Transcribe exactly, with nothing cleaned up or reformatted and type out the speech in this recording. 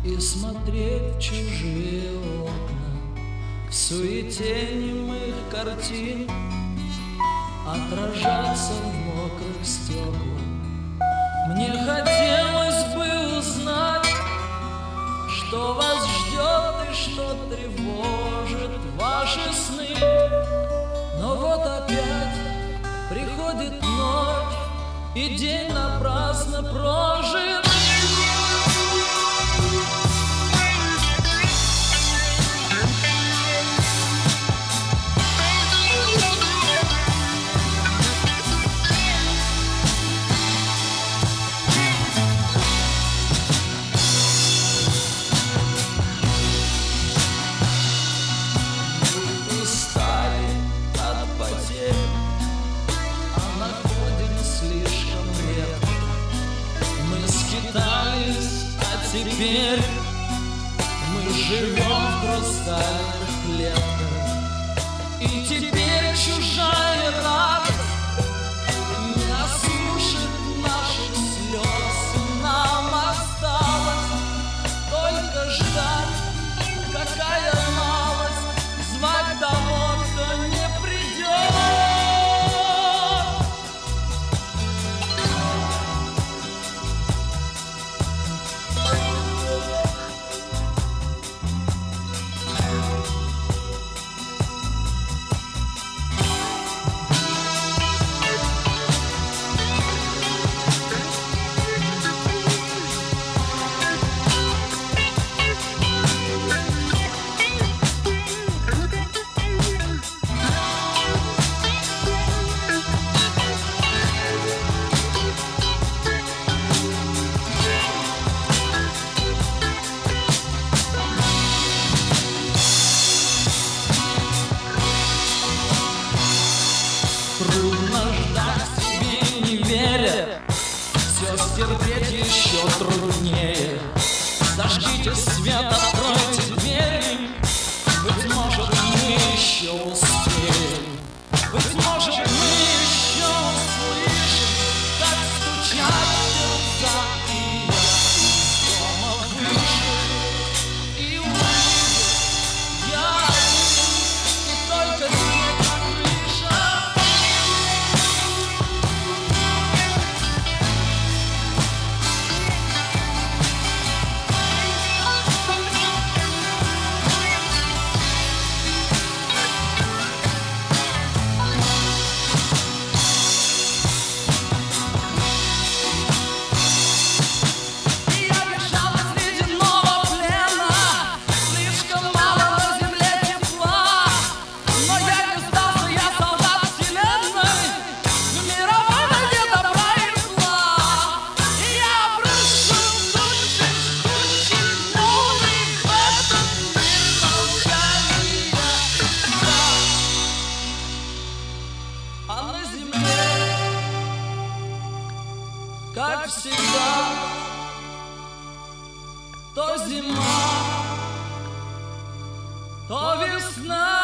и смотреть в чужие окна, в суете немых картин отражаться в мокрых стеклах. Мне хотелось бы узнать, что вас ждет и что тревожит ваши сны. Но вот опять приходит ночь, и день напрасно прожит. Теперь мы живем в хрустальных клетках, и теперь чужая радость не осушит наших слез. Нам осталось только ждать, какая малость, звать того, кто не придет. Трудно ждать себе, не веря, все стерпеть еще труднее. Зажгите свет, откройте двери, быть может, мы еще успеем. Быть может, мы еще услышим, как стучат сердца, и я из дома вышел и увидел, я один, и только снег на крыше. А на земле, как всегда, то зима, то весна.